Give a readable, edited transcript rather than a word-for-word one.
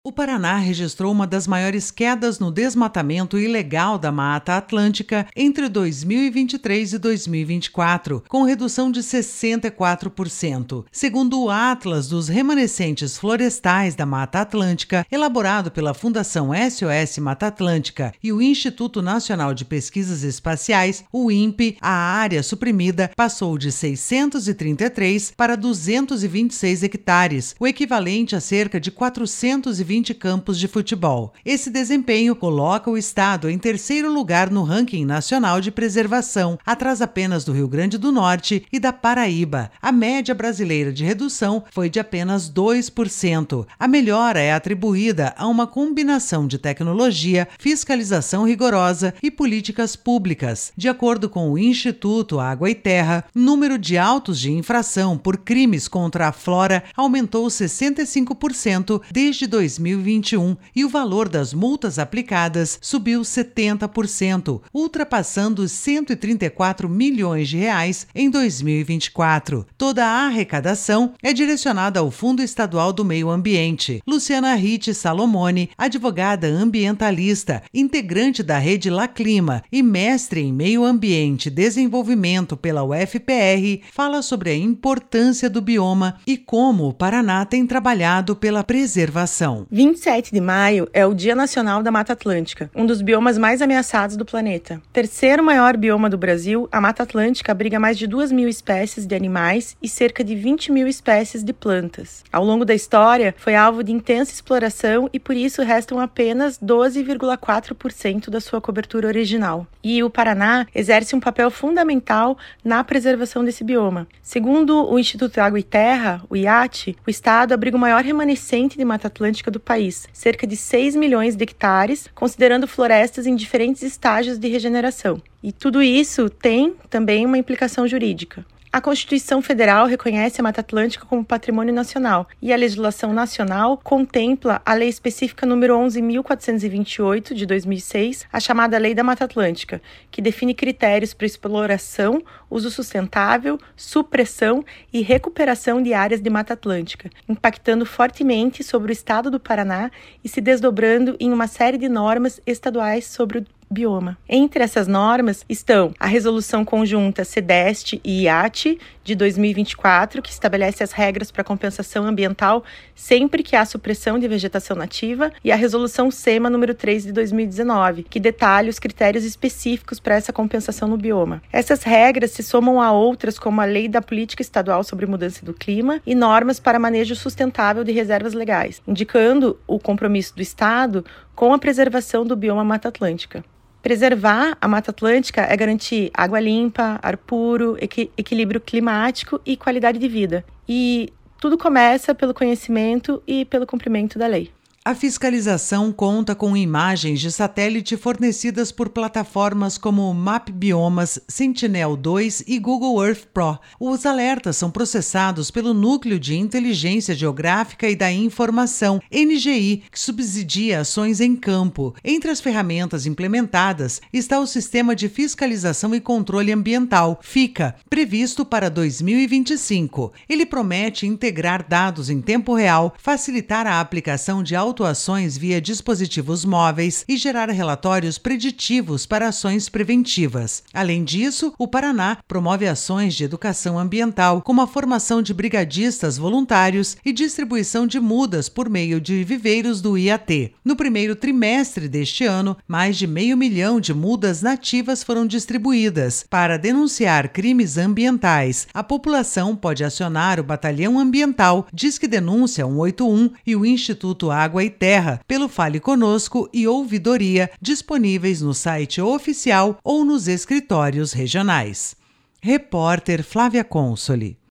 O Paraná registrou uma das maiores quedas no desmatamento ilegal da Mata Atlântica entre 2023 e 2024, com redução de 64%. Segundo o Atlas dos Remanescentes Florestais da Mata Atlântica, elaborado pela Fundação SOS Mata Atlântica e o Instituto Nacional de Pesquisas Espaciais, o INPE, a área suprimida passou de 633 para 226 hectares, o equivalente a cerca de 420 campos de futebol. Esse desempenho coloca o estado em terceiro lugar no ranking nacional de preservação, atrás apenas do Rio Grande do Norte e da Paraíba. A média brasileira de redução foi de apenas 2%. A melhora é atribuída a uma combinação de tecnologia, fiscalização rigorosa e políticas públicas. De acordo com o Instituto Água e Terra, o número de autos de infração por crimes contra a flora aumentou 65% desde 2021 e o valor das multas aplicadas subiu 70%, ultrapassando os 134 milhões de reais em 2024. Toda a arrecadação é direcionada ao Fundo Estadual do Meio Ambiente. Luciana Ritt Salomone, advogada ambientalista, integrante da Rede La Clima e mestre em Meio Ambiente e Desenvolvimento pela UFPR, fala sobre a importância do bioma e como o Paraná tem trabalhado pela preservação. 27 de maio é o Dia Nacional da Mata Atlântica, um dos biomas mais ameaçados do planeta. Terceiro maior bioma do Brasil, a Mata Atlântica abriga mais de 2.000 espécies de animais e cerca de 20.000 espécies de plantas. Ao longo da história, foi alvo de intensa exploração e por isso restam apenas 12,4% da sua cobertura original. E o Paraná exerce um papel fundamental na preservação desse bioma. Segundo o Instituto Água e Terra, o IAT, o estado abriga o maior remanescente de Mata Atlântica do país, cerca de 6 milhões de hectares, considerando florestas em diferentes estágios de regeneração. E tudo isso tem também uma implicação jurídica. A Constituição Federal reconhece a Mata Atlântica como patrimônio nacional e a legislação nacional contempla a Lei Específica número 11.428, de 2006, a chamada Lei da Mata Atlântica, que define critérios para exploração, uso sustentável, supressão e recuperação de áreas de Mata Atlântica, impactando fortemente sobre o estado do Paraná e se desdobrando em uma série de normas estaduais sobre o bioma. Entre essas normas estão a Resolução Conjunta CEDEST e IAT de 2024, que estabelece as regras para compensação ambiental sempre que há supressão de vegetação nativa, e a Resolução SEMA número 3 de 2019, que detalha os critérios específicos para essa compensação no bioma. Essas regras se somam a outras como a Lei da Política Estadual sobre Mudança do Clima e normas para manejo sustentável de reservas legais, indicando o compromisso do Estado com a preservação do bioma Mata Atlântica. Preservar a Mata Atlântica é garantir água limpa, ar puro, equilíbrio climático e qualidade de vida. E tudo começa pelo conhecimento e pelo cumprimento da lei. A fiscalização conta com imagens de satélite fornecidas por plataformas como MapBiomas, Sentinel-2 e Google Earth Pro. Os alertas são processados pelo Núcleo de Inteligência Geográfica e da Informação, NGI, que subsidia ações em campo. Entre as ferramentas implementadas está o Sistema de Fiscalização e Controle Ambiental, FICA, previsto para 2025. Ele promete integrar dados em tempo real, facilitar a aplicação de autuações via dispositivos móveis e gerar relatórios preditivos para ações preventivas. Além disso, o Paraná promove ações de educação ambiental, como a formação de brigadistas voluntários e distribuição de mudas por meio de viveiros do IAT. No primeiro trimestre deste ano, mais de 500 mil de mudas nativas foram distribuídas. Para denunciar crimes ambientais, a população pode acionar o Batalhão Ambiental, Disque Denúncia 181 e o Instituto Água e Terra, pelo Fale Conosco e Ouvidoria, disponíveis no site oficial ou nos escritórios regionais. Repórter Flávia Consoli.